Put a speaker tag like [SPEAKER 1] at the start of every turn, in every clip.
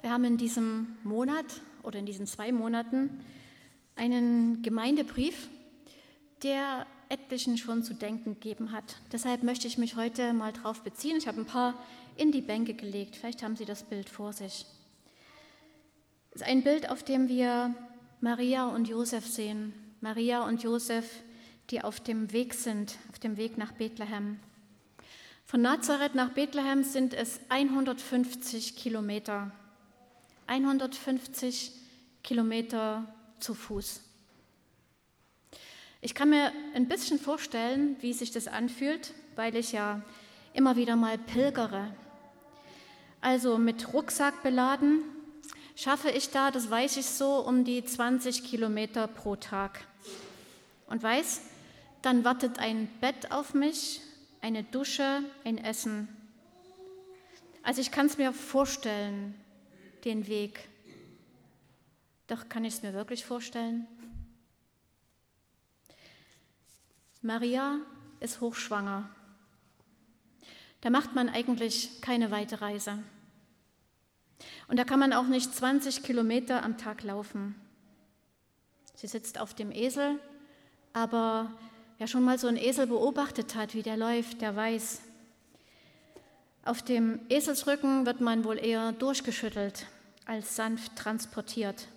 [SPEAKER 1] Wir haben in diesem Monat oder in diesen 2 Monaten einen Gemeindebrief, der etlichen schon zu denken gegeben hat. Deshalb möchte ich mich heute mal darauf beziehen. Ich habe ein paar in die Bänke gelegt. Vielleicht haben Sie das Bild vor sich. Es ist ein Bild, auf dem wir Maria und Josef sehen. Maria und Josef, die auf dem Weg sind, auf dem Weg nach Bethlehem. Von Nazareth nach Bethlehem sind es 150 Kilometer. 150 Kilometer zu Fuß. Ich kann mir ein bisschen vorstellen, wie sich das anfühlt, weil ich ja immer wieder mal pilgere. Also mit Rucksack beladen schaffe ich da, das weiß ich so, um die 20 Kilometer pro Tag. Und weiß, dann wartet ein Bett auf mich, eine Dusche, ein Essen. Also ich kann es mir vorstellen, den Weg. Doch kann ich es mir wirklich vorstellen? Maria ist hochschwanger. Da macht man eigentlich keine weite Reise. Und da kann man auch nicht 20 Kilometer am Tag laufen. Sie sitzt auf dem Esel, aber wer schon mal so einen Esel beobachtet hat, wie der läuft, der weiß, auf dem Eselsrücken wird man wohl eher durchgeschüttelt als sanft transportiert.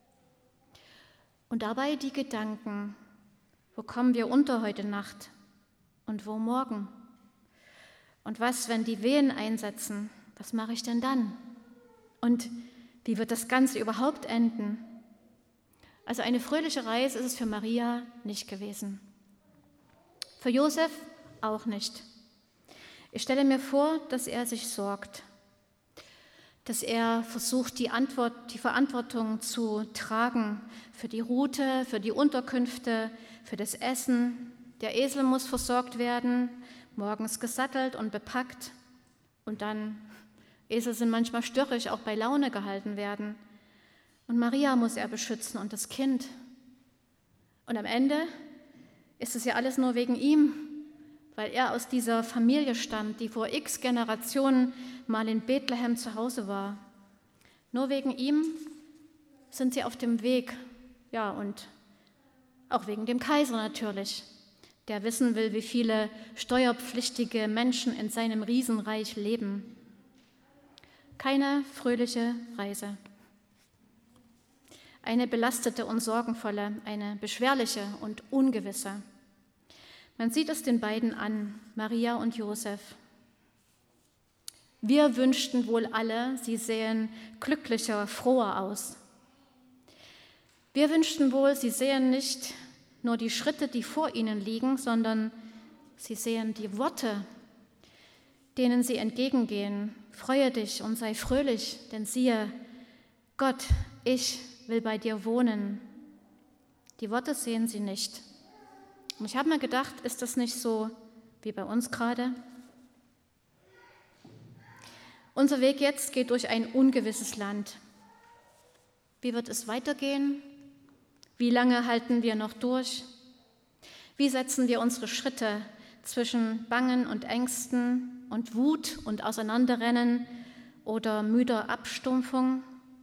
[SPEAKER 1] Und dabei die Gedanken, wo kommen wir unter heute Nacht und wo morgen? Und was, wenn die Wehen einsetzen? Was mache ich denn dann? Und wie wird das Ganze überhaupt enden? Also eine fröhliche Reise ist es für Maria nicht gewesen. Für Josef auch nicht. Ich stelle mir vor, dass er sich sorgt, dass er versucht, die Verantwortung zu tragen für die Route, für die Unterkünfte, für das Essen. Der Esel muss versorgt werden, morgens gesattelt und bepackt. Und dann, Esel sind manchmal störrisch, auch bei Laune gehalten werden. Und Maria muss er beschützen und das Kind. Und am Ende ist es ja alles nur wegen ihm, weil er aus dieser Familie stammt, die vor x Generationen mal in Bethlehem zu Hause war. Nur wegen ihm sind sie auf dem Weg, ja, und auch wegen dem Kaiser natürlich, der wissen will, wie viele steuerpflichtige Menschen in seinem Riesenreich leben. Keine fröhliche Reise. Eine belastete und sorgenvolle, eine beschwerliche und ungewisse. Man sieht es den beiden an, Maria und Josef. Wir wünschten wohl alle, sie sähen glücklicher, froher aus. Wir wünschten wohl, sie sähen nicht nur die Schritte, die vor ihnen liegen, sondern sie sähen die Worte, denen sie entgegengehen. Freue dich und sei fröhlich, denn siehe, Gott, ich will bei dir wohnen. Die Worte sehen sie nicht. Und ich habe mir gedacht, ist das nicht so wie bei uns gerade? Unser Weg jetzt geht durch ein ungewisses Land. Wie wird es weitergehen? Wie lange halten wir noch durch? Wie setzen wir unsere Schritte zwischen Bangen und Ängsten und Wut und Auseinanderrennen oder müder Abstumpfung?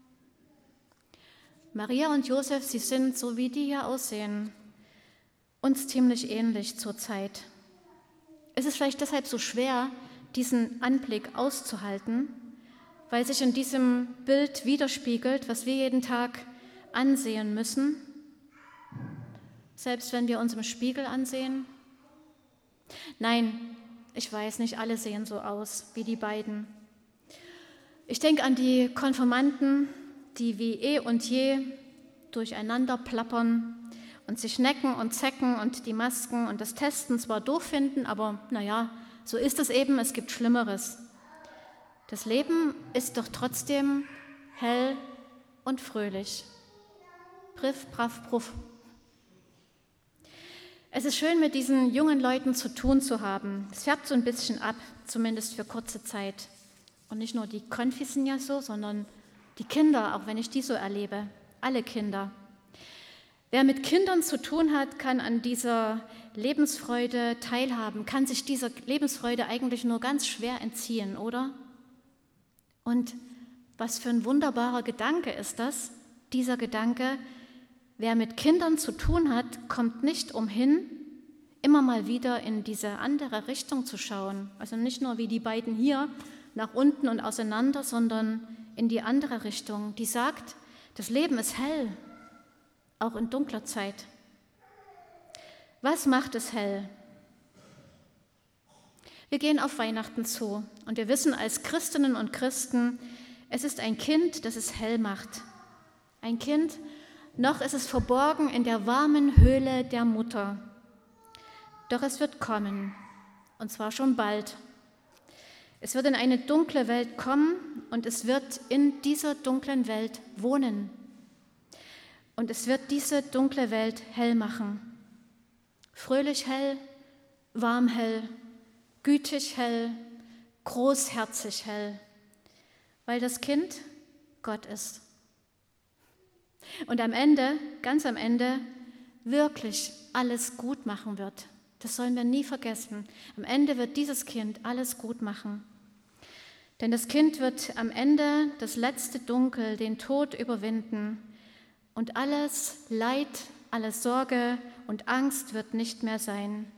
[SPEAKER 1] Maria und Josef, sie sind, so wie die hier aussehen, uns ziemlich ähnlich zurzeit. Es ist vielleicht deshalb so schwer, diesen Anblick auszuhalten, weil sich in diesem Bild widerspiegelt, was wir jeden Tag ansehen müssen, selbst wenn wir uns im Spiegel ansehen. Nein, ich weiß, nicht alle sehen so aus wie die beiden. Ich denke an die Konfirmanden, die wie eh und je durcheinander plappern und sich necken und zecken und die Masken und das Testen zwar doof finden, aber naja, so ist es eben, es gibt Schlimmeres. Das Leben ist doch trotzdem hell und fröhlich. Priff, praff, pruff. Es ist schön, mit diesen jungen Leuten zu tun zu haben. Es färbt so ein bisschen ab, zumindest für kurze Zeit. Und nicht nur die Konfis sind ja so, sondern die Kinder, auch wenn ich die so erlebe. Alle Kinder. Wer mit Kindern zu tun hat, kann an dieser Lebensfreude teilhaben, kann sich dieser Lebensfreude eigentlich nur ganz schwer entziehen, oder? Und Was für ein wunderbarer Gedanke ist das, dieser Gedanke, wer mit Kindern zu tun hat, kommt nicht umhin, immer mal wieder in diese andere Richtung zu schauen. Also nicht nur wie die beiden hier nach unten und auseinander, sondern in die andere Richtung, die sagt, das Leben ist hell, auch in dunkler Zeit. Was macht es hell? Wir gehen auf Weihnachten zu und wir wissen als Christinnen und Christen, es ist ein Kind, das es hell macht. Ein Kind, noch ist es verborgen in der warmen Höhle der Mutter. Doch es wird kommen, und zwar schon bald. Es wird in eine dunkle Welt kommen und es wird in dieser dunklen Welt wohnen. Und es wird diese dunkle Welt hell machen. Fröhlich hell, warm hell, gütig hell, großherzig hell, weil das Kind Gott ist. Und am Ende, ganz am Ende, wirklich alles gut machen wird. Das sollen wir nie vergessen. Am Ende wird dieses Kind alles gut machen. Denn das Kind wird am Ende das letzte Dunkel, den Tod überwinden. Und alles Leid, alle Sorge und Angst wird nicht mehr sein.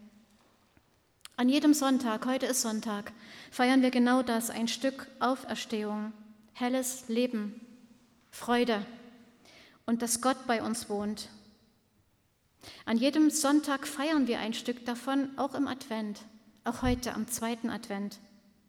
[SPEAKER 1] An jedem Sonntag, heute ist Sonntag, feiern wir genau das, ein Stück Auferstehung, helles Leben, Freude und dass Gott bei uns wohnt. An jedem Sonntag feiern wir ein Stück davon, auch im Advent, auch heute am 2. Advent.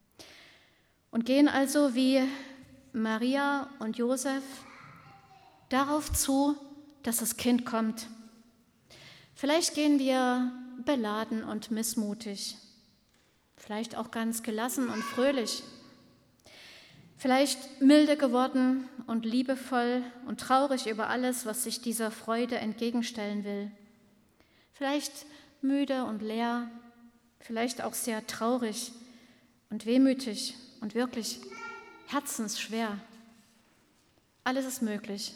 [SPEAKER 1] Und gehen also wie Maria und Josef darauf zu, dass das Kind kommt. Vielleicht gehen wir beladen und missmutig, vielleicht auch ganz gelassen und fröhlich, vielleicht milde geworden und liebevoll und traurig über alles, was sich dieser Freude entgegenstellen will. Vielleicht müde und leer, vielleicht auch sehr traurig und wehmütig und wirklich herzensschwer. Alles ist möglich.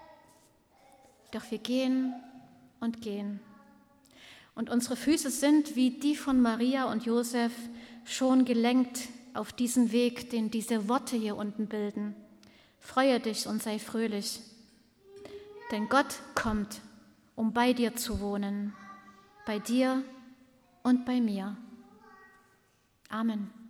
[SPEAKER 1] Doch wir gehen und gehen. Und unsere Füße sind wie die von Maria und Josef schon gelenkt auf diesen Weg, den diese Worte hier unten bilden. Freue dich und sei fröhlich, denn Gott kommt, um bei dir zu wohnen, bei dir und bei mir. Amen.